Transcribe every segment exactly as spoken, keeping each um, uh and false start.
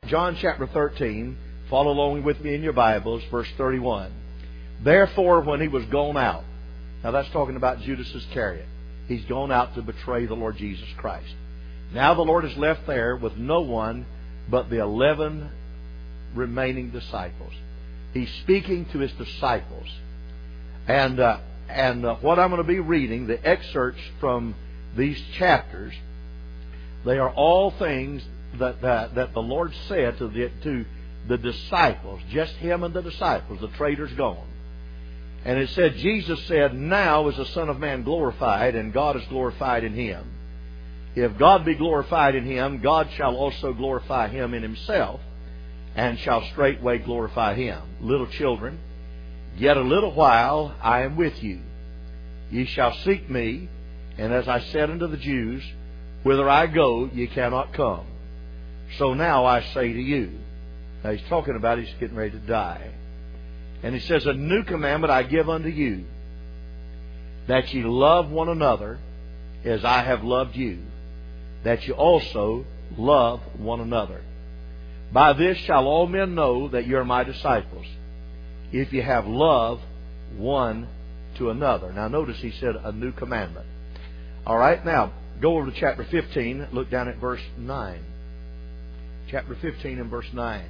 John chapter thirteen. Follow along with me in your Bibles, verse thirty-one. Therefore, when he was gone out. Now that's talking about Judas Iscariot. He's gone out to betray the Lord Jesus Christ. Now the Lord is left there with no one but the eleven remaining disciples. He's speaking to his disciples. And uh, and uh, what I'm going to be reading, the excerpts from these chapters, they are all things that that, that the Lord said to the, to the disciples, just him and the disciples, the traitors gone. And it said, Jesus said, now is the Son of Man glorified, and God is glorified in him. If God be glorified in him, God shall also glorify him in himself, and shall straightway glorify him. Little children, yet a little while I am with you. Ye shall seek me, and as I said unto the Jews, whither I go, ye cannot come. So now I say to you. Now he's talking about he's getting ready to die. And he says, a new commandment I give unto you, that ye love one another as I have loved you, that ye also love one another. By this shall all men know that ye are my disciples, if ye have love one to another. Now notice he said a new commandment. All right, now go over to chapter fifteen. Look down at verse nine. Chapter fifteen and verse nine.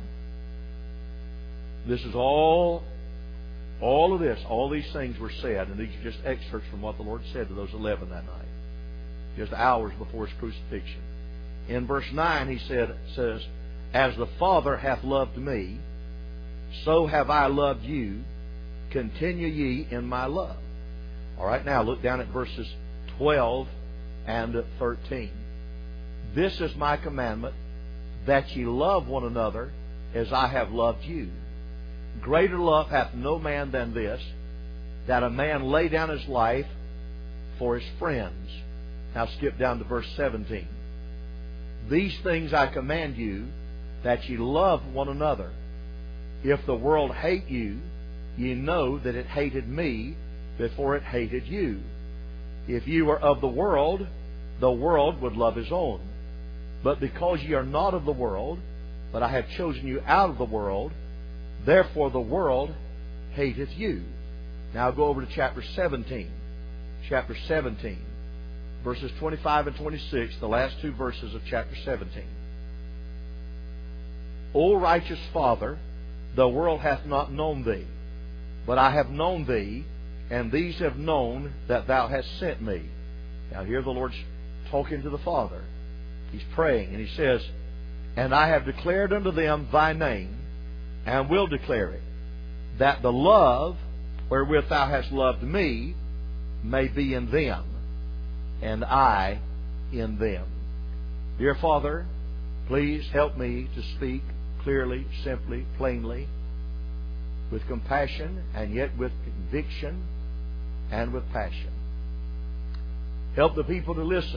This is all... All of this, all these things were said, and these are just excerpts from what the Lord said to those eleven that night, just hours before His crucifixion. In verse nine, He said, says, as the Father hath loved me, so have I loved you. Continue ye in my love. All right, now look down at verses twelve and thirteen. This is my commandment, that ye love one another as I have loved you. Greater love hath no man than this, that a man lay down his life for his friends. Now skip down to verse seventeen. These things I command you, that ye love one another. If the world hate you, ye know that it hated me before it hated you. If ye were of the world, the world would love his own. But because ye are not of the world, but I have chosen you out of the world, therefore the world hateth you. Now go over to chapter seventeen. Chapter seventeen. Verses twenty-five and twenty-six, the last two verses of chapter seventeen. O righteous Father, the world hath not known thee, but I have known thee, and these have known that thou hast sent me. Now here the Lord's talking to the Father. He's praying, and He says, and I have declared unto them thy name, and will declare it, that the love wherewith thou hast loved me may be in them, and I in them. Dear Father, please help me to speak clearly, simply, plainly, with compassion, and yet with conviction and with passion. Help the people to listen.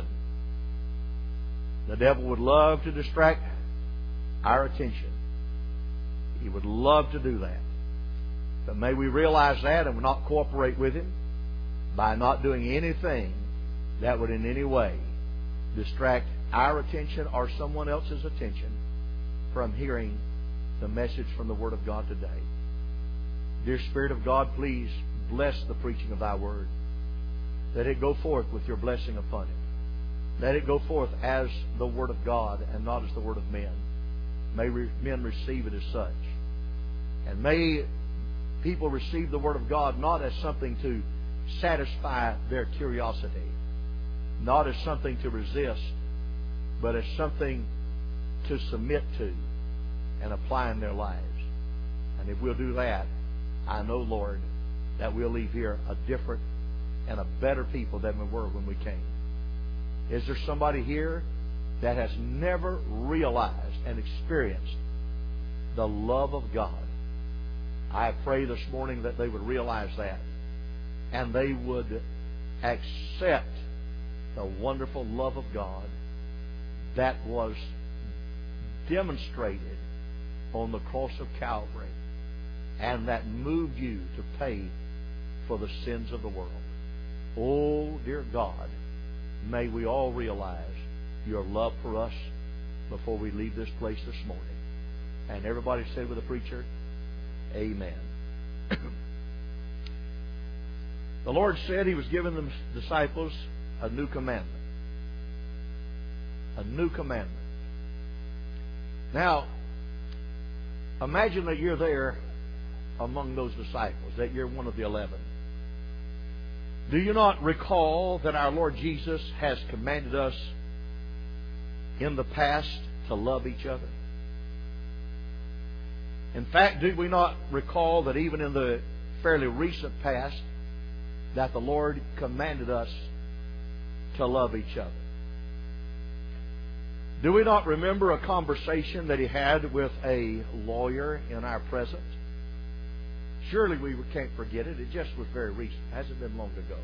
The devil would love to distract our attention. He would love to do that. But may we realize that and not cooperate with him by not doing anything that would in any way distract our attention or someone else's attention from hearing the message from the Word of God today. Dear Spirit of God, please bless the preaching of Thy Word. Let it go forth with Your blessing upon it. Let it go forth as the Word of God and not as the Word of men. May men receive it as such. And may people receive the Word of God not as something to satisfy their curiosity, not as something to resist, but as something to submit to and apply in their lives. And if we'll do that, I know, Lord, that we'll leave here a different and a better people than we were when we came. Is there somebody here that has never realized and experienced the love of God? I pray this morning that they would realize that, and they would accept the wonderful love of God that was demonstrated on the cross of Calvary, and that moved you to pay for the sins of the world. Oh, dear God, may we all realize Your love for us before we leave this place this morning. And everybody said with the preacher, amen. The Lord said He was giving the disciples a new commandment. A new commandment. Now, imagine that you're there among those disciples, that you're one of the eleven. Do you not recall that our Lord Jesus has commanded us in the past to love each other? In fact, do we not recall that even in the fairly recent past that the Lord commanded us to love each other? Do we not remember a conversation that He had with a lawyer in our presence? Surely we can't forget it. It just was very recent. It hasn't been long ago.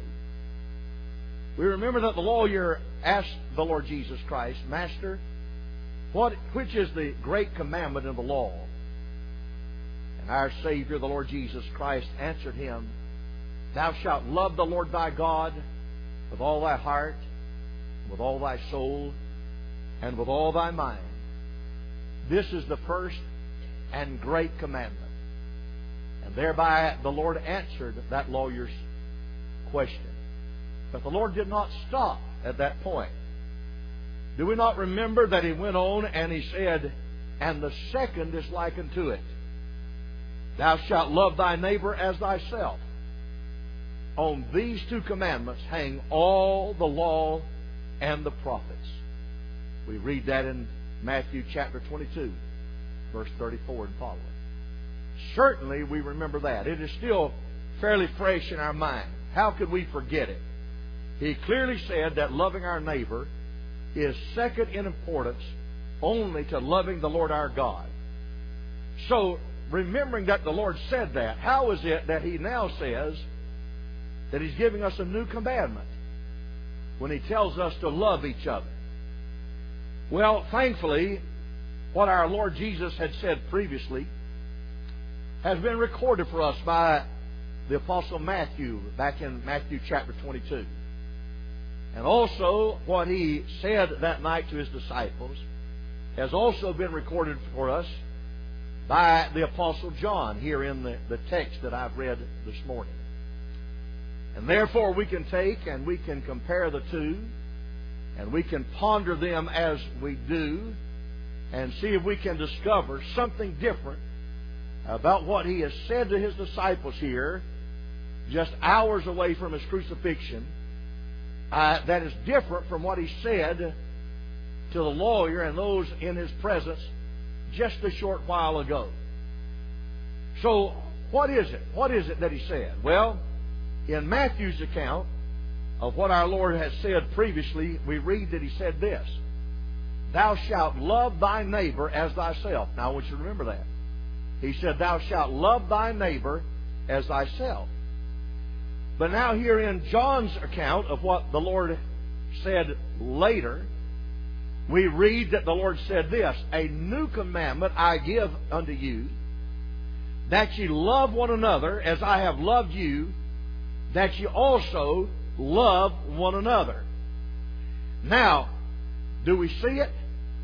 We remember that the lawyer asked the Lord Jesus Christ, Master, what, which is the great commandment in the law? And our Savior, the Lord Jesus Christ, answered him, Thou shalt love the Lord thy God with all thy heart, with all thy soul, and with all thy mind. This is the first and great commandment. And thereby the Lord answered that lawyer's question. But the Lord did not stop at that point. Do we not remember that He went on and He said, And the second is like unto it. Thou shalt love thy neighbor as thyself. On these two commandments hang all the law and the prophets. We read that in Matthew chapter twenty-two, verse thirty-four and following. Certainly we remember that. It is still fairly fresh in our mind. How could we forget it? He clearly said that loving our neighbor is second in importance only to loving the Lord our God. So, remembering that the Lord said that, how is it that He now says that He's giving us a new commandment when He tells us to love each other? Well, thankfully, what our Lord Jesus had said previously has been recorded for us by the Apostle Matthew back in Matthew chapter twenty-two. And also what He said that night to His disciples has also been recorded for us by the Apostle John here in the, the text that I've read this morning. And therefore we can take and we can compare the two, and we can ponder them as we do, and see if we can discover something different about what He has said to His disciples here, just hours away from His crucifixion, uh, that is different from what He said to the lawyer and those in His presence just a short while ago. So, what is it? What is it that He said? Well, in Matthew's account of what our Lord has said previously, we read that He said this, Thou shalt love thy neighbor as thyself. Now, I want you to remember that. He said, Thou shalt love thy neighbor as thyself. But now here in John's account of what the Lord said later, we read that the Lord said this, A new commandment I give unto you, that ye love one another as I have loved you, that ye also love one another. Now, do we see it?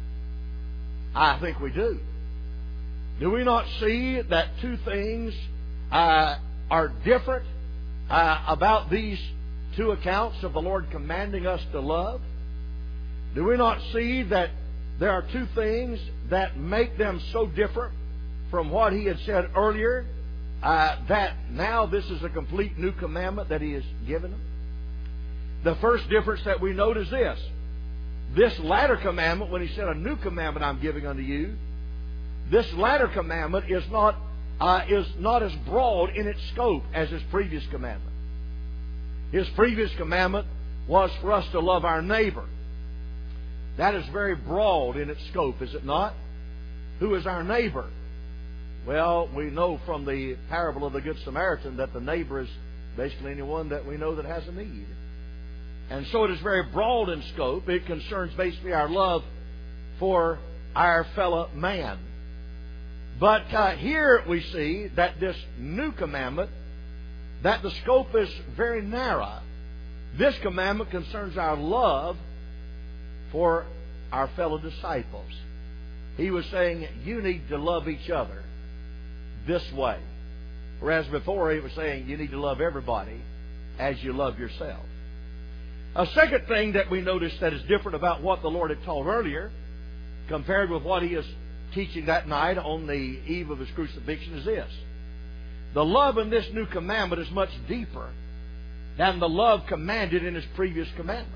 I think we do. Do we not see that two things uh, are different uh, about these two accounts of the Lord commanding us to love? Do we not see that there are two things that make them so different from what He had said earlier, uh, that now this is a complete new commandment that He has given them? The first difference that we note is this. This latter commandment, when He said, A new commandment I'm giving unto you, this latter commandment is not, uh, is not as broad in its scope as His previous commandment. His previous commandment was for us to love our neighbor. That is very broad in its scope, is it not? Who is our neighbor? Well, we know from the parable of the Good Samaritan that the neighbor is basically anyone that we know that has a need. And so it is very broad in scope. It concerns basically our love for our fellow man. But uh, here we see that this new commandment, that the scope is very narrow. This commandment concerns our love for our fellow disciples. He was saying, you need to love each other this way. Whereas before he was saying, you need to love everybody as you love yourself. A second thing that we notice that is different about what the Lord had taught earlier, compared with what He is teaching that night on the eve of His crucifixion, is this. The love in this new commandment is much deeper than the love commanded in His previous commandment.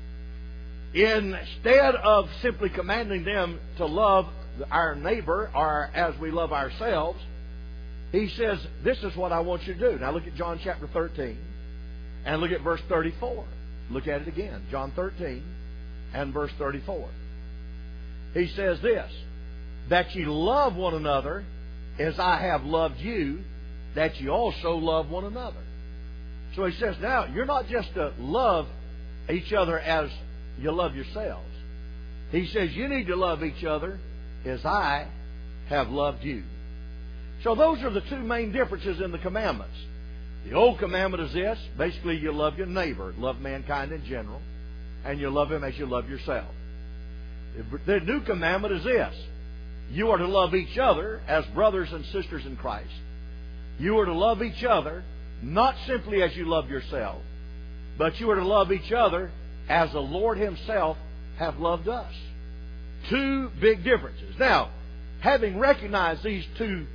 Instead of simply commanding them to love our neighbor or as we love ourselves, He says, this is what I want you to do. Now look at John chapter thirteen and look at verse thirty-four. Look at it again. John thirteen and verse thirty-four. He says this, that ye love one another as I have loved you, that ye also love one another. So He says, now, you're not just to love each other as you love yourselves. He says, you need to love each other as I have loved you. So those are the two main differences in the commandments. The old commandment is this. Basically, you love your neighbor, love mankind in general, and you love him as you love yourself. The new commandment is this. You are to love each other as brothers and sisters in Christ. You are to love each other not simply as you love yourself, but you are to love each other as the Lord Himself hath loved us. Two big differences. Now, having recognized these two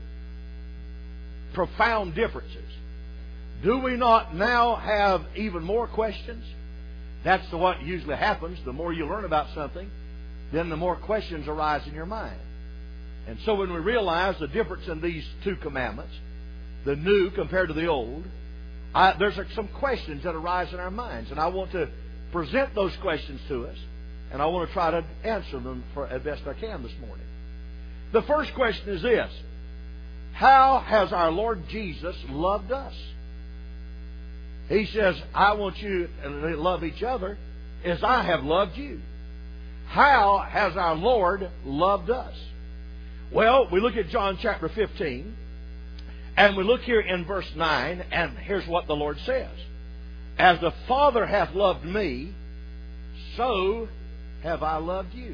profound differences, do we not now have even more questions? That's what usually happens. The more you learn about something, then the more questions arise in your mind. And so when we realize the difference in these two commandments, the new compared to the old, I, there's some questions that arise in our minds. And I want to present those questions to us. And I want to try to answer them for as best I can this morning. The first question is this. How has our Lord Jesus loved us? He says, I want you to love each other as I have loved you. How has our Lord loved us? Well, we look at John chapter fifteen, and we look here in verse nine, and here's what the Lord says. As the Father hath loved me, so have I loved you.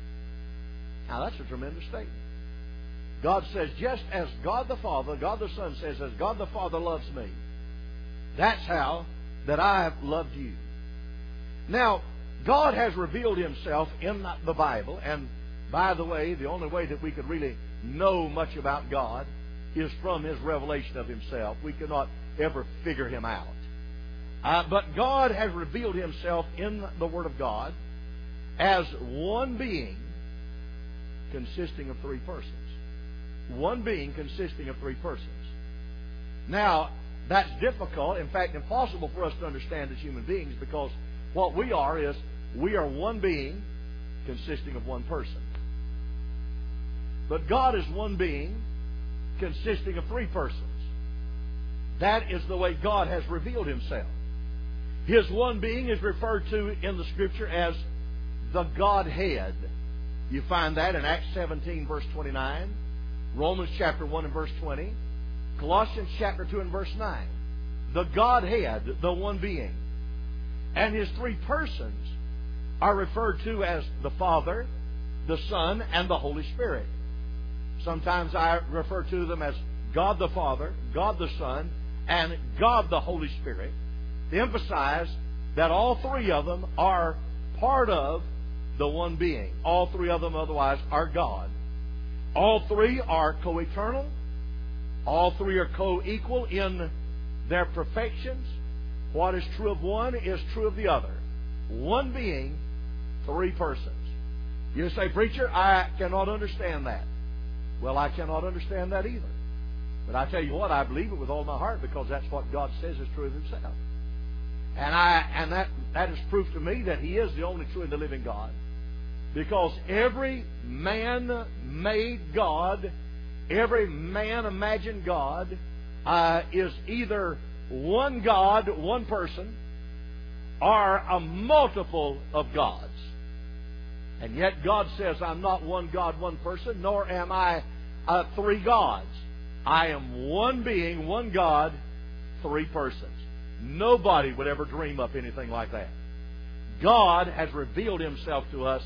Now that's a tremendous statement. God says, just as God the Father, God the Son says, as God the Father loves me, that's how that I have loved you. Now, God has revealed Himself in the Bible, and by the way, the only way that we could really know much about God is from His revelation of Himself. We cannot ever figure Him out. Uh, but God has revealed Himself in the Word of God as one being consisting of three persons. One being consisting of three persons. Now, that's difficult, in fact, impossible for us to understand as human beings, because what we are is we are one being consisting of one person. But God is one being consisting of three persons. That is the way God has revealed Himself. His one being is referred to in the Scripture as the Godhead. You find that in Acts seventeen, verse twenty-nine, Romans chapter one and verse twenty, Colossians chapter two and verse nine. The Godhead, the one being. And His three persons are referred to as the Father, the Son, and the Holy Spirit. Sometimes I refer to them as God the Father, God the Son, and God the Holy Spirit, to emphasize that all three of them are part of the one being. All three of them otherwise are God. All three are co-eternal. All three are co-equal in their perfections. What is true of one is true of the other. One being, three persons. You say, preacher, I cannot understand that. Well, I cannot understand that either. But I tell you what, I believe it with all my heart, because that's what God says is true of Himself. And I and that, that is proof to me that He is the only true and the living God. Because every man-made God, every man-imagined God, uh, is either one God, one person, or a multiple of gods. And yet God says, I'm not one God, one person, nor am I uh, three gods. I am one being, one God, three persons. Nobody would ever dream up anything like that. God has revealed Himself to us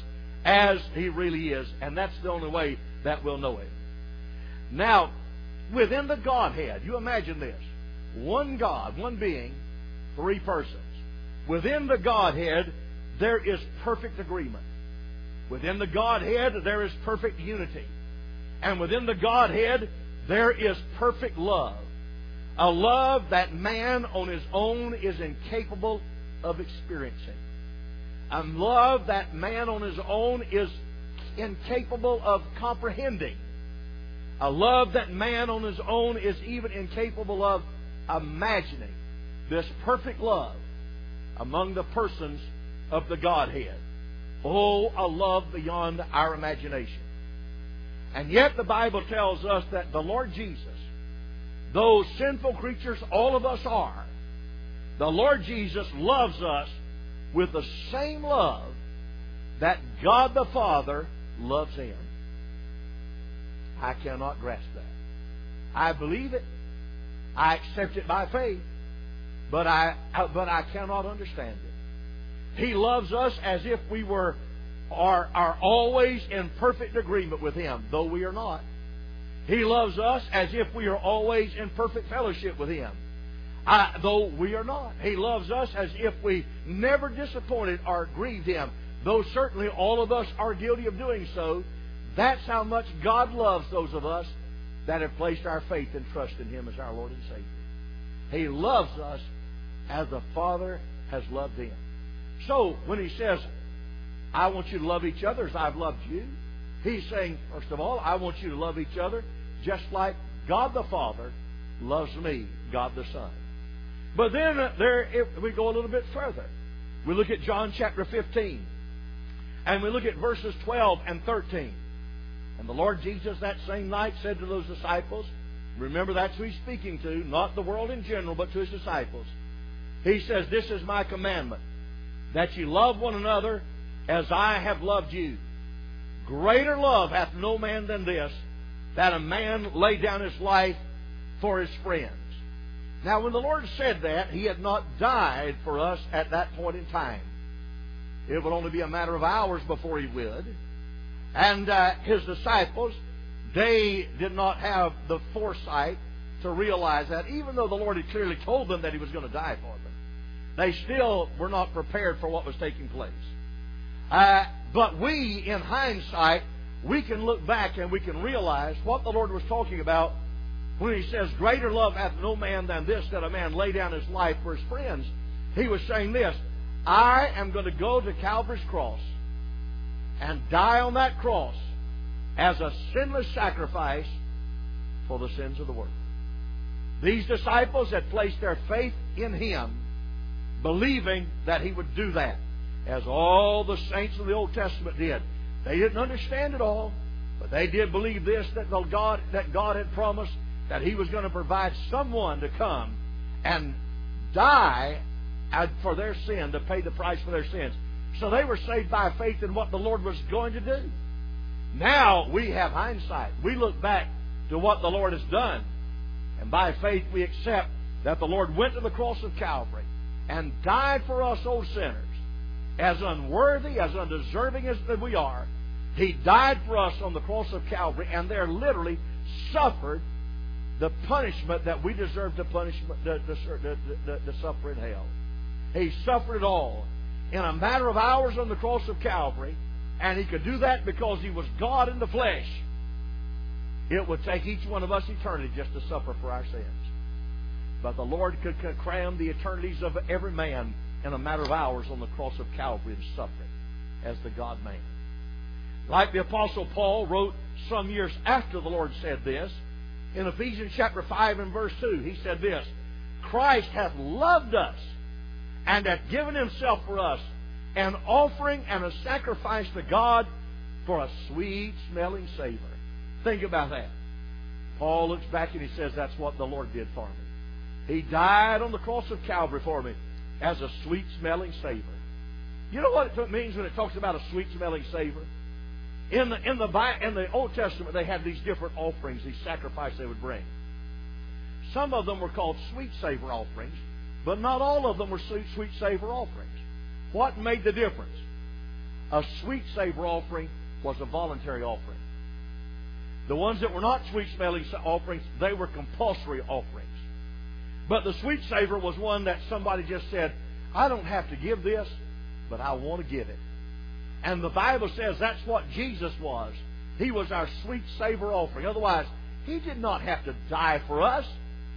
as He really is. And that's the only way that we'll know Him. Now, within the Godhead, you imagine this. One God, one being, three persons. Within the Godhead, there is perfect agreement. Within the Godhead, there is perfect unity. And within the Godhead, there is perfect love. A love that man on his own is incapable of experiencing. A love that man on his own is incapable of comprehending. A love that man on his own is even incapable of imagining. This perfect love among the persons of the Godhead. Oh, a love beyond our imagination. And yet the Bible tells us that the Lord Jesus, though sinful creatures all of us are, the Lord Jesus loves us with the same love that God the Father loves Him. I cannot grasp that. I believe it. I accept it by faith. But I, but I cannot understand it. He loves us as if we were are, are always in perfect agreement with Him, though we are not. He loves us as if we are always in perfect fellowship with Him, I, though we are not. He loves us as if we never disappointed or grieved Him, though certainly all of us are guilty of doing so. That's how much God loves those of us that have placed our faith and trust in Him as our Lord and Savior. He loves us as the Father has loved Him. So, when He says, I want you to love each other as I've loved you, He's saying, first of all, I want you to love each other just like God the Father loves me, God the Son. But then there, if we go a little bit further. We look at John chapter fifteen. And we look at verses twelve and thirteen. And the Lord Jesus that same night said to those disciples, remember that's who He's speaking to, not the world in general, but to His disciples. He says, this is my commandment, that you love one another as I have loved you. Greater love hath no man than this, that a man lay down his life for his friends. Now, when the Lord said that, He had not died for us at that point in time. It would only be a matter of hours before He would. And uh, His disciples, they did not have the foresight to realize that, even though the Lord had clearly told them that He was going to die for them. They still were not prepared for what was taking place. Uh, but we, in hindsight, we can look back and we can realize what the Lord was talking about when He says, greater love hath no man than this, that a man lay down his life for his friends. He was saying this, I am going to go to Calvary's cross and die on that cross as a sinless sacrifice for the sins of the world. These disciples had placed their faith in Him, believing that He would do that, as all the saints of the Old Testament did. They didn't understand it all, but they did believe this, that the God that God had promised that He was going to provide someone to come and die for their sin, to pay the price for their sins. So they were saved by faith in what the Lord was going to do. Now we have hindsight. We look back to what the Lord has done, and by faith we accept that the Lord went to the cross of Calvary and died for us old sinners. As unworthy, as undeserving as we are, He died for us on the cross of Calvary, and there literally suffered the punishment that we deserve to punishment to, to, to, to suffer in hell. He suffered it all in a matter of hours on the cross of Calvary, and He could do that because He was God in the flesh. It would take each one of us eternity just to suffer for our sins. But the Lord could cram the eternities of every man in a matter of hours on the cross of Calvary and suffer as the God-man. Like the Apostle Paul wrote some years after the Lord said this, in Ephesians chapter five and verse two, he said this, Christ hath loved us and hath given Himself for us, an offering and a sacrifice to God for a sweet-smelling savor. Think about that. Paul looks back and he says, that's what the Lord did for me. He died on the cross of Calvary for me as a sweet-smelling savor. You know what it means when it talks about a sweet-smelling savor? In the, in, the, in the Old Testament, they had these different offerings, these sacrifices they would bring. Some of them were called sweet savor offerings, but not all of them were sweet, sweet savor offerings. What made the difference? A sweet savor offering was a voluntary offering. The ones that were not sweet-smelling offerings, they were compulsory offerings. But the sweet savor was one that somebody just said, I don't have to give this, but I want to give it. And the Bible says that's what Jesus was. He was our sweet savor offering. Otherwise, He did not have to die for us.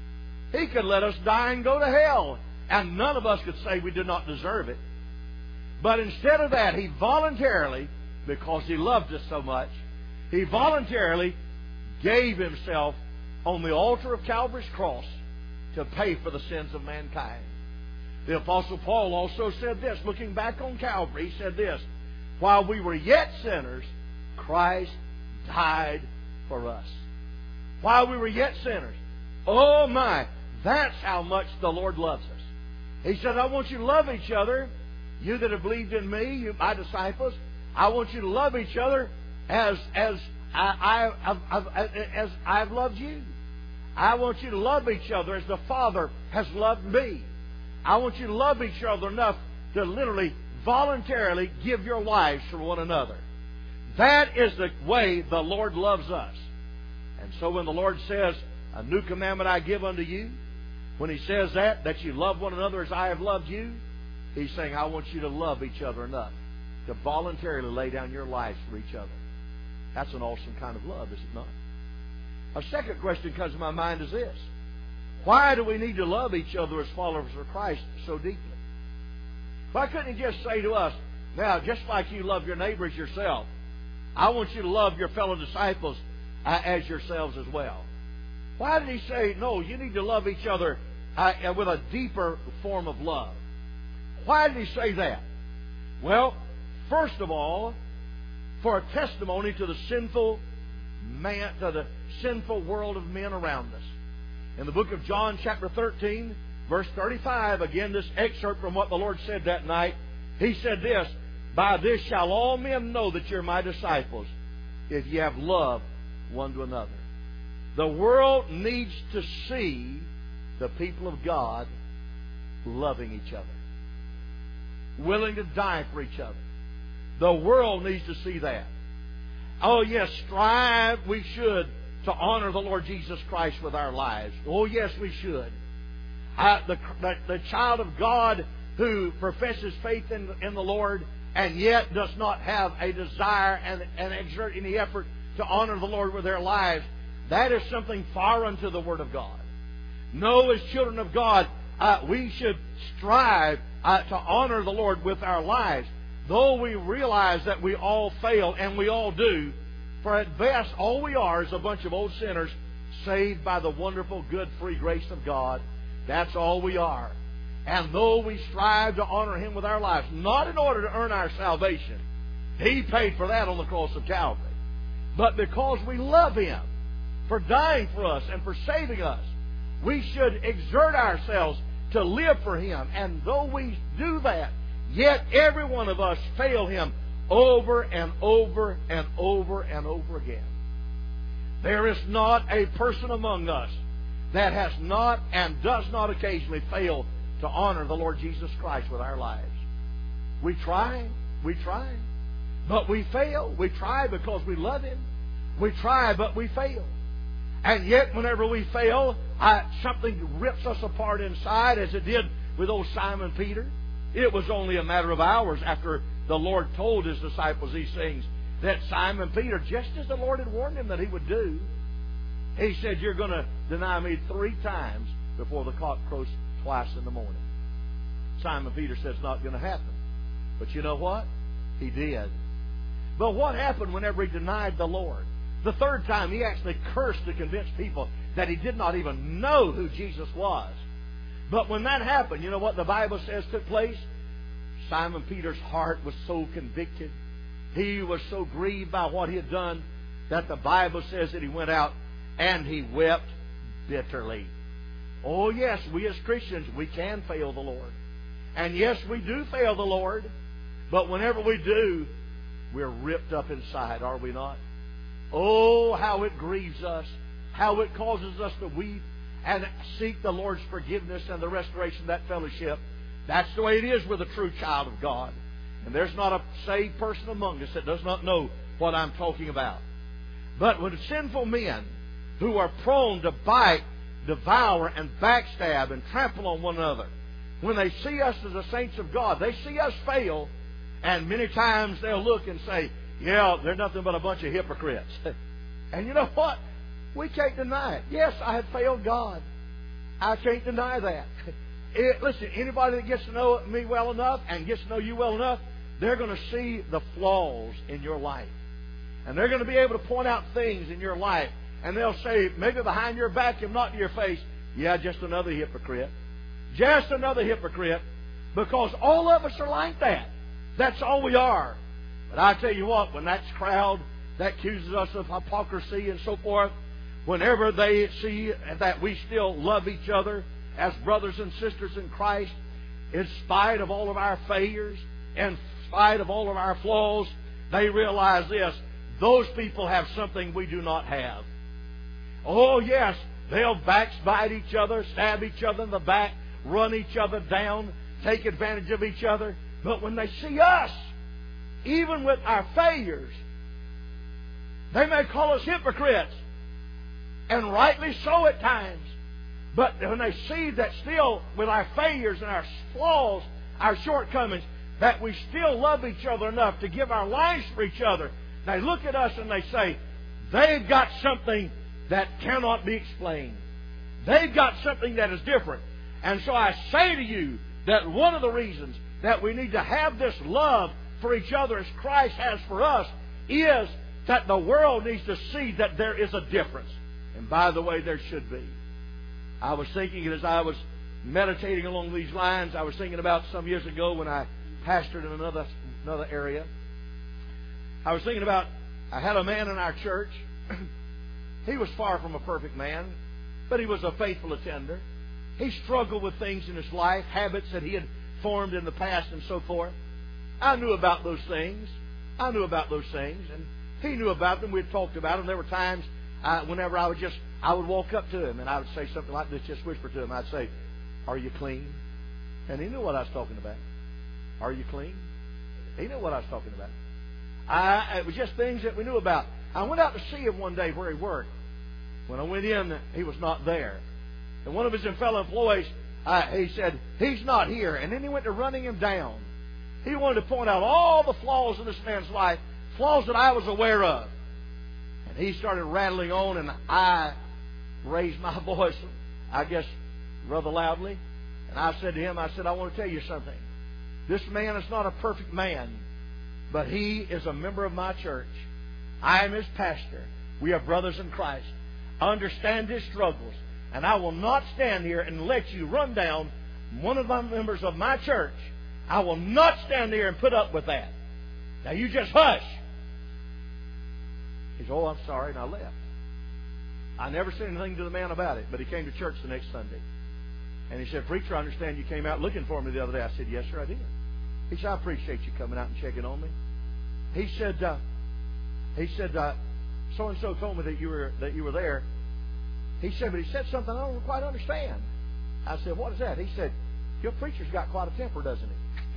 He could let us die and go to hell. And none of us could say we did not deserve it. But instead of that, He voluntarily, because He loved us so much, He voluntarily gave Himself on the altar of Calvary's cross to pay for the sins of mankind. The Apostle Paul also said this, looking back on Calvary, he said this, while we were yet sinners, Christ died for us. While we were yet sinners. Oh my, that's how much the Lord loves us. He said, I want you to love each other, you that have believed in me, you, my disciples. I want you to love each other as as I, I, I've, I've, as I've loved you. I want you to love each other as the Father has loved me. I want you to love each other enough to literally, voluntarily give your lives for one another. That is the way the Lord loves us. And so when the Lord says, a new commandment I give unto you, when He says that, that you love one another as I have loved you, He's saying, I want you to love each other enough to voluntarily lay down your lives for each other. That's an awesome kind of love, is it not? A second question comes to my mind is this. Why do we need to love each other as followers of Christ so deeply? Why couldn't He just say to us, now, just like you love your neighbors yourself, I want you to love your fellow disciples uh, as yourselves as well. Why did He say, no, you need to love each other uh, with a deeper form of love? Why did He say that? Well, first of all, for a testimony to the sinful man, to the sinful world of men around us. In the book of John, chapter thirteen, verse thirty-five, again, this excerpt from what the Lord said that night, He said this, by this shall all men know that you're my disciples, if you have love one to another. The world needs to see the people of God loving each other, willing to die for each other. The world needs to see that. Oh yes, strive we should to honor the Lord Jesus Christ with our lives. Oh yes, we should. Uh, the, the, the child of God who professes faith in, in the Lord and yet does not have a desire and, and exert any effort to honor the Lord with their lives, that is something foreign to the Word of God. No, as children of God, uh, we should strive uh, to honor the Lord with our lives. Though we realize that we all fail, and we all do, for at best all we are is a bunch of old sinners saved by the wonderful, good, free grace of God. That's all we are. And though we strive to honor Him with our lives, not in order to earn our salvation, He paid for that on the cross of Calvary, but because we love Him for dying for us and for saving us, we should exert ourselves to live for Him. And though we do that, yet every one of us fail Him over and over and over and over again. There is not a person among us that has not and does not occasionally fail to honor the Lord Jesus Christ with our lives. We try, we try, but we fail. We try because we love Him. We try, but we fail. And yet whenever we fail, I, something rips us apart inside, as it did with old Simon Peter. It was only a matter of hours after the Lord told His disciples these things that Simon Peter, just as the Lord had warned him that he would do, he said, you're going to deny me three times before the cock crows twice in the morning. Simon Peter said it's not going to happen. But you know what? He did. But what happened whenever he denied the Lord? The third time, he actually cursed to convince people that he did not even know who Jesus was. But when that happened, you know what the Bible says took place? Simon Peter's heart was so convicted. He was so grieved by what he had done that the Bible says that he went out and he wept bitterly. Oh yes, we as Christians, we can fail the Lord. And yes, we do fail the Lord. But whenever we do, we're ripped up inside, are we not? Oh, how it grieves us. How it causes us to weep and seek the Lord's forgiveness and the restoration of that fellowship. That's the way it is with a true child of God. And there's not a saved person among us that does not know what I'm talking about. But when sinful men who are prone to bite, devour, and backstab and trample on one another, when they see us as the saints of God, they see us fail, and many times they'll look and say, yeah, they're nothing but a bunch of hypocrites. And you know what? We can't deny it. Yes, I have failed God. I can't deny that. It, listen, anybody that gets to know me well enough and gets to know you well enough, they're going to see the flaws in your life. And they're going to be able to point out things in your life. And they'll say, maybe behind your back and not to your face, yeah, just another hypocrite. Just another hypocrite. Because all of us are like that. That's all we are. But I tell you what, when that crowd that accuses us of hypocrisy and so forth, whenever they see that we still love each other as brothers and sisters in Christ, in spite of all of our failures, in spite of all of our flaws, they realize this: those people have something we do not have. Oh yes, they'll backbite each other, stab each other in the back, run each other down, take advantage of each other. But when they see us, even with our failures, they may call us hypocrites. And rightly so at times. But when they see that still, with our failures and our flaws, our shortcomings, that we still love each other enough to give our lives for each other, they look at us and they say, they've got something that cannot be explained. They've got something that is different. And so I say to you that one of the reasons that we need to have this love for each other as Christ has for us is that the world needs to see that there is a difference. And by the way, there should be. I was thinking as I was meditating along these lines, I was thinking about some years ago when I pastored in another another area. I was thinking about, I had a man in our church. He was far from a perfect man, but he was a faithful attender. He struggled with things in his life, habits that he had formed in the past and so forth. I knew about those things. I knew about those things, and he knew about them. We had talked about them. There were times uh, whenever I would just, I would walk up to him and I would say something like this, just whisper to him. I'd say, "Are you clean?" And he knew what I was talking about. "Are you clean?" He knew what I was talking about. I, it was just things that we knew about. I went out to see him one day where he worked. When I went in, he was not there. And one of his fellow employees, uh, he said, "He's not here." And then he went to running him down. He wanted to point out all the flaws in this man's life, flaws that I was aware of. And he started rattling on, and I raised my voice, I guess, rather loudly. And I said to him, I said, "I want to tell you something. This man is not a perfect man, but he is a member of my church. I am his pastor. We are brothers in Christ. I understand his struggles, and I will not stand here and let you run down one of the members of my church. I will not stand there and put up with that. Now you just hush." He said, "Oh, I'm sorry," and I left. I never said anything to the man about it, but he came to church the next Sunday. And he said, "Preacher, I understand you came out looking for me the other day." I said, "Yes, sir, I did." He said, "I appreciate you coming out and checking on me." He said, uh, he said, uh, "So and so told me that you were that you were there." He said, "But he said something I don't quite understand." I said, "What is that?" He said, "Your preacher's got quite a temper, doesn't he?"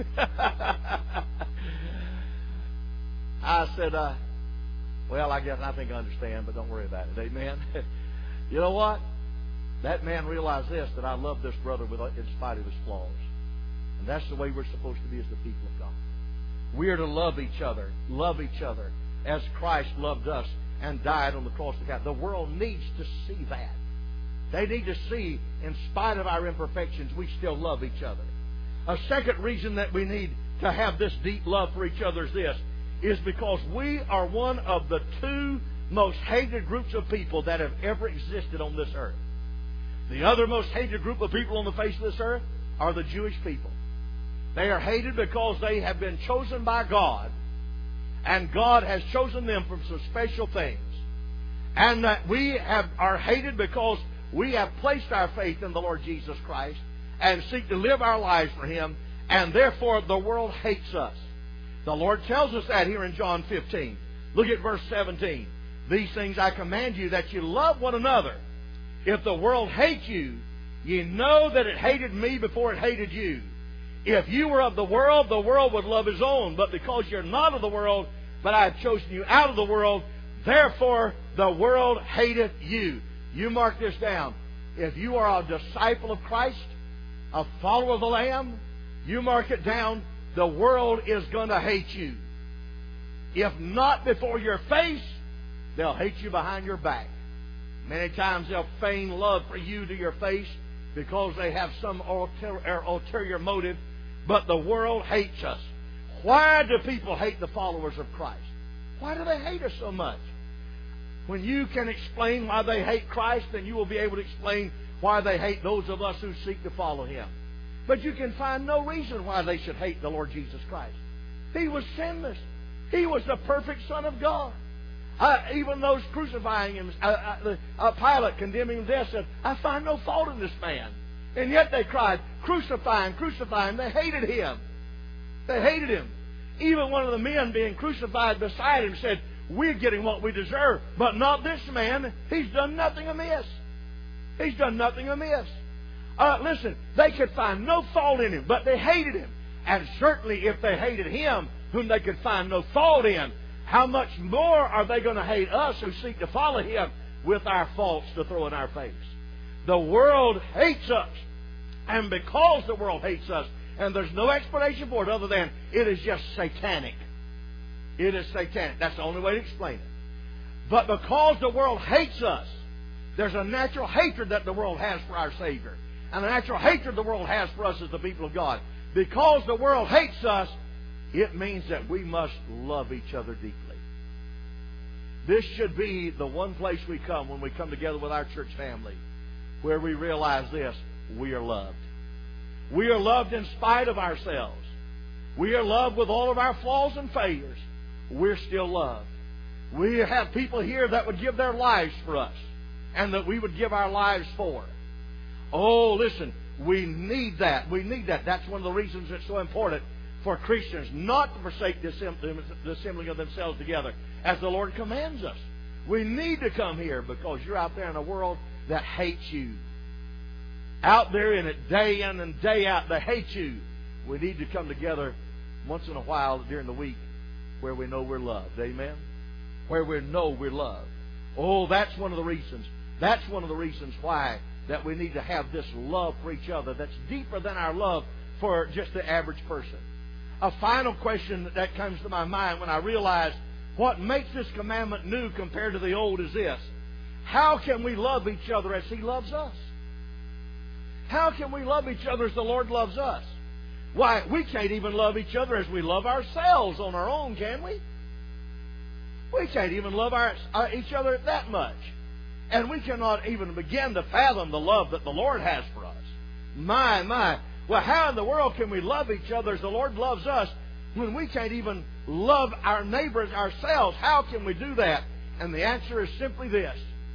I said, uh, "Well, I guess I think I understand, but don't worry about it." Amen. You know what? That man realized this, that I love this brother with, in spite of his flaws. And that's the way we're supposed to be as the people of God. We are to love each other, love each other as Christ loved us and died on the cross of God. The world needs to see that. They need to see, in spite of our imperfections, we still love each other. A second reason that we need to have this deep love for each other is this, is because we are one of the two most hated groups of people that have ever existed on this earth. The other most hated group of people on the face of this earth are the Jewish people. They are hated because they have been chosen by God, and God has chosen them for some special things. And that we have, are hated because we have placed our faith in the Lord Jesus Christ and seek to live our lives for Him, and therefore the world hates us. The Lord tells us that here in John fifteen. Look at verse seventeen. "These things I command you, that you love one another. If the world hates you, ye know that it hated me before it hated you. If you were of the world, the world would love his own. But because you're not of the world, but I have chosen you out of the world, therefore the world hateth you. You mark this down. If you are a disciple of Christ, a follower of the Lamb, you mark it down, the world is going to hate you. If not before your face, they'll hate you behind your back. Many times they'll feign love for you to your face because they have some ulterior, ulterior motive. But the world hates us. Why do people hate the followers of Christ? Why do they hate us so much? When you can explain why they hate Christ, then you will be able to explain why they hate those of us who seek to follow Him. But you can find no reason why they should hate the Lord Jesus Christ. He was sinless. He was the perfect Son of God. Uh, even those crucifying Him, uh, uh, uh, Pilate condemning Him to death said, I find no fault in this man. And yet they cried, crucify Him, crucify Him. They hated Him. They hated Him. Even one of the men being crucified beside Him said, we're getting what we deserve, but not this man. He's done nothing amiss. He's done nothing amiss. Uh, listen, they could find no fault in Him, but they hated Him. And certainly if they hated Him, whom they could find no fault in, how much more are they going to hate us who seek to follow Him with our faults to throw in our face? The world hates us. And because the world hates us, and there's no explanation for it other than it is just satanic. It is satanic. That's the only way to explain it. But because the world hates us, there's a natural hatred that the world has for our Savior. And a natural hatred the world has for us as the people of God. Because the world hates us, it means that we must love each other deeply. This should be the one place we come when we come together with our church family, where we realize this: we are loved. We are loved in spite of ourselves. We are loved with all of our flaws and failures. We're still loved. We have people here that would give their lives for us, and that we would give our lives for. Oh, listen, we need that. We need that. That's one of the reasons it's so important for Christians not to forsake the assembling of themselves together, as the Lord commands us. We need to come here because you're out there in a world that hates you. Out there in it, day in and day out, they hate you. We need to come together once in a while during the week where we know we're loved. Amen? Where we know we're loved. Oh, that's one of the reasons. That's one of the reasons why that we need to have this love for each other that's deeper than our love for just the average person. A final question that comes to my mind when I realize what makes this commandment new compared to the old is this: how can we love each other as He loves us? How can we love each other as the Lord loves us? Why, we can't even love each other as we love ourselves on our own, can we? We can't even love our, uh, each other that much. And we cannot even begin to fathom the love that the Lord has for us. My, my. Well, how in the world can we love each other as the Lord loves us when we can't even love our neighbors ourselves? How can we do that? And the answer is simply this: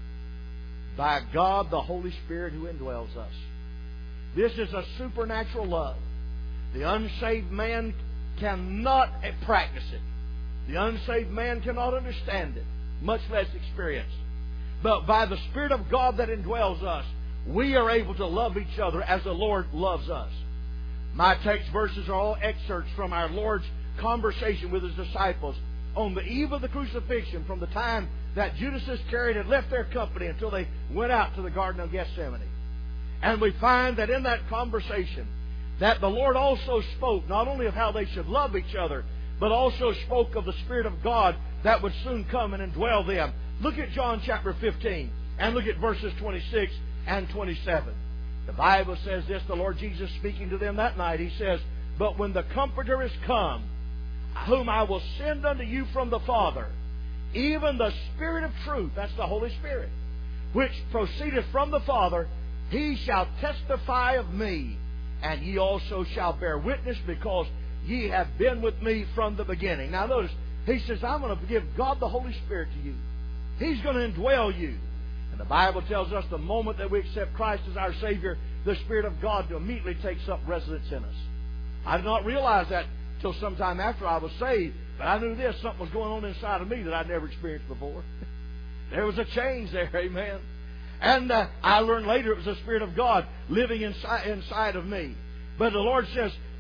by God the Holy Spirit who indwells us. This is a supernatural love. The unsaved man cannot practice it. The unsaved man cannot understand it, much less experience. But by the Spirit of God that indwells us, we are able to love each other as the Lord loves us. My text verses are all excerpts from our Lord's conversation with His disciples on the eve of the crucifixion, from the time that Judas Iscariot had left their company until they went out to the Garden of Gethsemane. And we find that in that conversation that the Lord also spoke not only of how they should love each other, but also spoke of the Spirit of God that would soon come and indwell them. Look at John chapter fifteen and look at verses twenty-six and twenty-seven. The Bible says this, the Lord Jesus speaking to them that night, He says, but when the Comforter is come, whom I will send unto you from the Father, even the Spirit of truth, that's the Holy Spirit, which proceedeth from the Father, He shall testify of me, and ye also shall bear witness, because ye have been with me from the beginning. Now notice, He says, I'm going to give God the Holy Spirit to you. He's going to indwell you. And the Bible tells us the moment that we accept Christ as our Savior, the Spirit of God immediately takes up residence in us. I did not realize that till sometime after I was saved, but I knew this, something was going on inside of me that I'd never experienced before. There was a change there, amen. And uh, I learned later it was the Spirit of God living inside, inside of me. But the Lord says,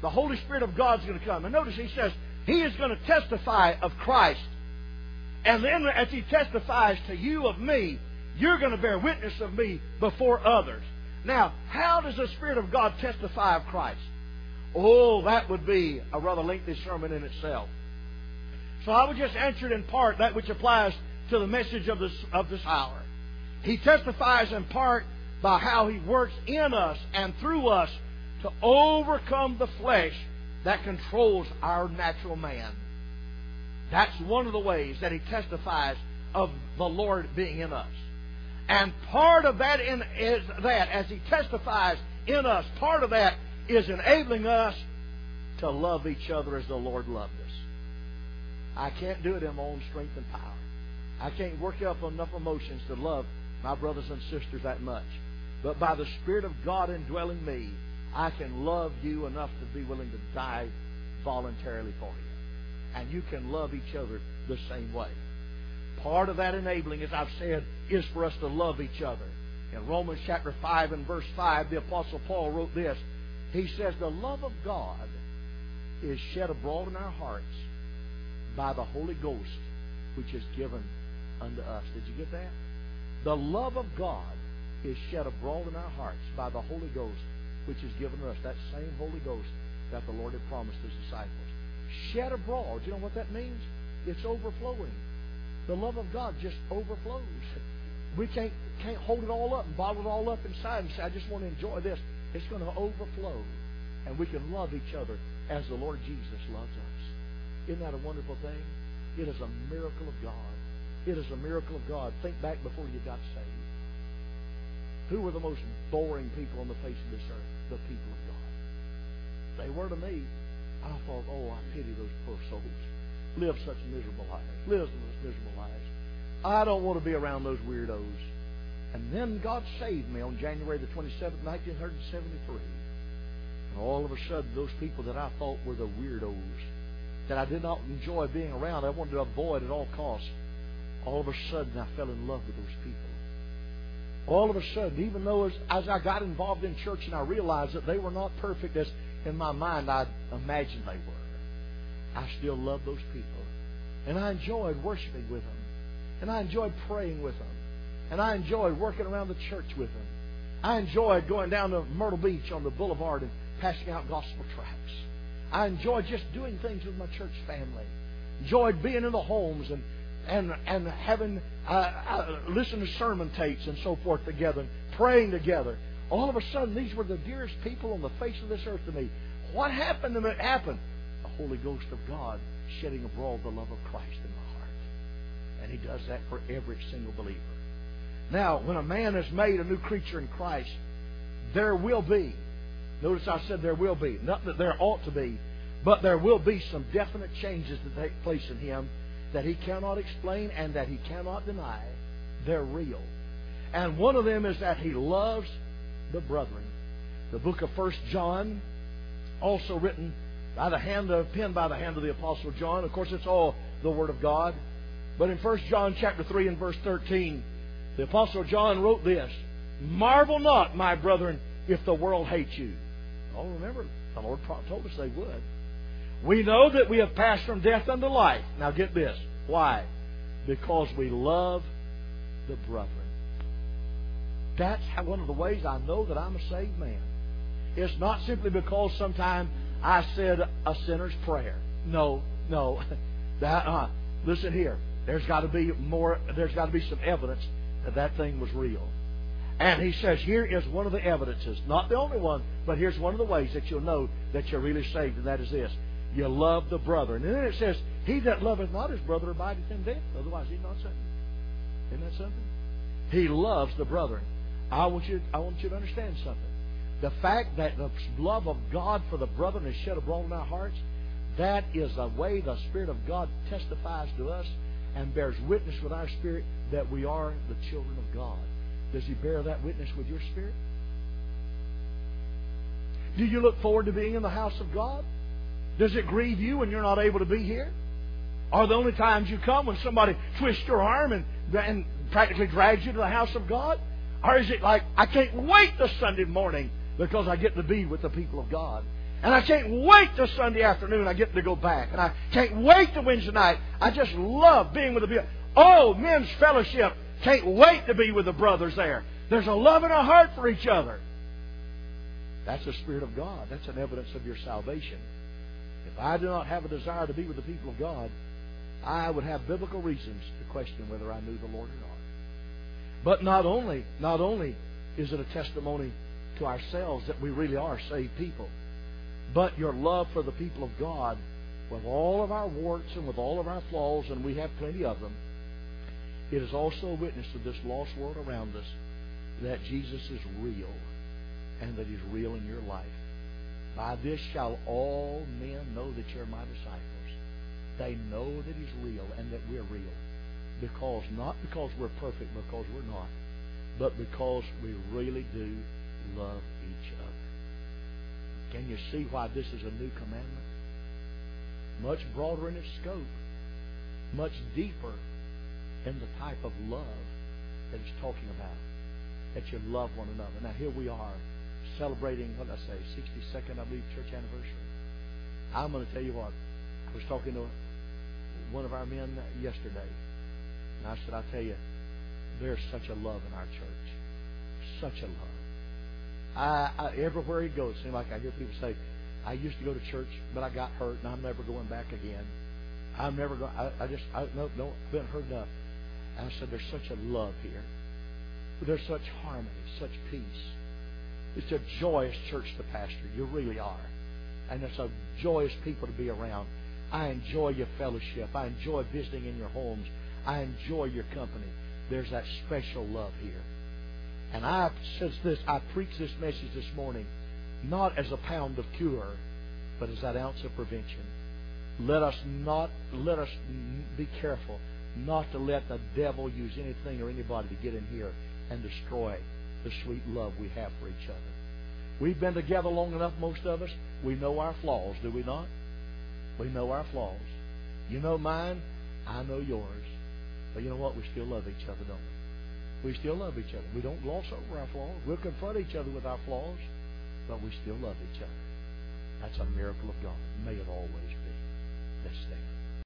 the Holy Spirit of God is going to come. And notice he says He is going to testify of Christ. And then as He testifies to you of me, you're going to bear witness of me before others. Now, how does the Spirit of God testify of Christ? Oh, that would be a rather lengthy sermon in itself. So I would just answer it in part, that which applies to the message of this, of this hour. He testifies in part by how He works in us and through us to overcome the flesh that controls our natural man. That's one of the ways that He testifies of the Lord being in us. And part of that in, is that, as He testifies in us, part of that is enabling us to love each other as the Lord loved us. I can't do it in my own strength and power. I can't work up enough emotions to love my brothers and sisters that much. But by the Spirit of God indwelling me, I can love you enough to be willing to die voluntarily for you. And you can love each other the same way. Part of that enabling, as I've said, is for us to love each other. In Romans chapter five and verse five, the Apostle Paul wrote this. He says, the love of God is shed abroad in our hearts by the Holy Ghost, which is given unto us. Did you get that? The love of God is shed abroad in our hearts by the Holy Ghost, which is given to us. That same Holy Ghost that the Lord had promised His disciples. Shed abroad. You know what that means? It's overflowing. The love of God just overflows. We can't, can't hold it all up and bottle it all up inside and say, I just want to enjoy this. It's going to overflow. And we can love each other as the Lord Jesus loves us. Isn't that a wonderful thing? It is a miracle of God. It is a miracle of God. Think back before you got saved. Who were the most boring people on the face of this earth? The people of God. They were to me. I thought, oh, I pity those poor souls. Live such miserable lives. Live such miserable lives. I don't want to be around those weirdos. And then God saved me on January the twenty-seventh, nineteen seventy-three. And all of a sudden, those people that I thought were the weirdos, that I did not enjoy being around, I wanted to avoid at all costs, all of a sudden I fell in love with those people. All of a sudden, even though as, as I got involved in church and I realized that they were not perfect as in my mind I imagined they were, I still loved those people. And I enjoyed worshiping with them. And I enjoyed praying with them. And I enjoyed working around the church with them. I enjoyed going down to Myrtle Beach on the boulevard and passing out gospel tracts. I enjoyed just doing things with my church family. Enjoyed being in the homes and and and having uh, uh, listen to sermon tapes and so forth together, and praying together. All of a sudden, these were the dearest people on the face of this earth to me. What happened to it happened? The Holy Ghost of God shedding abroad the love of Christ in my heart. And He does that for every single believer. Now, when a man is made a new creature in Christ, there will be, notice I said there will be, not that there ought to be, but there will be some definite changes that take place in him that he cannot explain and that he cannot deny. They're real. And one of them is that he loves the brethren. The book of First John, also written by the hand of, penned by the hand of the Apostle John. Of course, it's all the Word of God. But in First John chapter three and verse thirteen, the Apostle John wrote this, marvel not, my brethren, if the world hates you. Oh, remember, the Lord told us they would. We know that we have passed from death unto life. Now get this. Why? Because we love the brethren. That's how, one of the ways I know that I'm a saved man. It's not simply because sometime I said a sinner's prayer. No, no. That, uh, listen here. There's got to be more. There's got to be some evidence that that thing was real. And he says here is one of the evidences, not the only one, but here's one of the ways that you'll know that you're really saved, and that is this: you love the brother. And then it says, "He that loveth not his brother abideth in death; otherwise he's not saved." Isn't that something? He loves the brethren. I want you. I want you to understand something. The fact that the love of God for the brethren is shed abroad in our hearts, that is a way the Spirit of God testifies to us and bears witness with our spirit that we are the children of God. Does He bear that witness with your spirit? Do you look forward to being in the house of God? Does it grieve you when you're not able to be here? Are the only times you come when somebody twists your arm and, and practically drags you to the house of God? Or is it like, I can't wait this Sunday morning because I get to be with the people of God? And I can't wait till Sunday afternoon I get to go back. And I can't wait till Wednesday night. I just love being with the people. Oh, men's fellowship. Can't wait to be with the brothers there. There's a love in our heart for each other. That's the Spirit of God. That's an evidence of your salvation. If I do not have a desire to be with the people of God, I would have biblical reasons to question whether I knew the Lord or not. But not only, not only is it a testimony to ourselves that we really are saved people, but your love for the people of God, with all of our warts and with all of our flaws, and we have plenty of them, it is also a witness to this lost world around us that Jesus is real and that He's real in your life. By this shall all men know that you're my disciples. They know that He's real and that we're real. Because, not because we're perfect, because we're not, but because we really do love each other. Can you see why this is a new commandment? Much broader in its scope, much deeper in the type of love that it's talking about. That you love one another. Now here we are celebrating, what did I say, sixty-second, I believe, church anniversary. I'm going to tell you what, I was talking to one of our men yesterday, and I said, I tell you, there's such a love in our church. Such a love. I, I, everywhere he goes, it seems like I hear people say, I used to go to church, but I got hurt, and I'm never going back again. I'm never going, I, I just, I, no, no, I've been hurt enough. And I said, there's such a love here. There's such harmony, such peace. It's a joyous church to pastor. You really are. And it's a joyous people to be around. I enjoy your fellowship. I enjoy visiting in your homes. I enjoy your company. There's that special love here. And I, since this, I preached this message this morning, not as a pound of cure, but as that ounce of prevention. Let us not, let us be careful not to let the devil use anything or anybody to get in here and destroy the sweet love we have for each other. We've been together long enough, most of us. We know our flaws, do we not? We know our flaws. You know mine, I know yours. But you know what? We still love each other, don't we? We still love each other. We don't gloss over our flaws. We'll confront each other with our flaws, but we still love each other. That's a miracle of God. May it always be. Let's stand.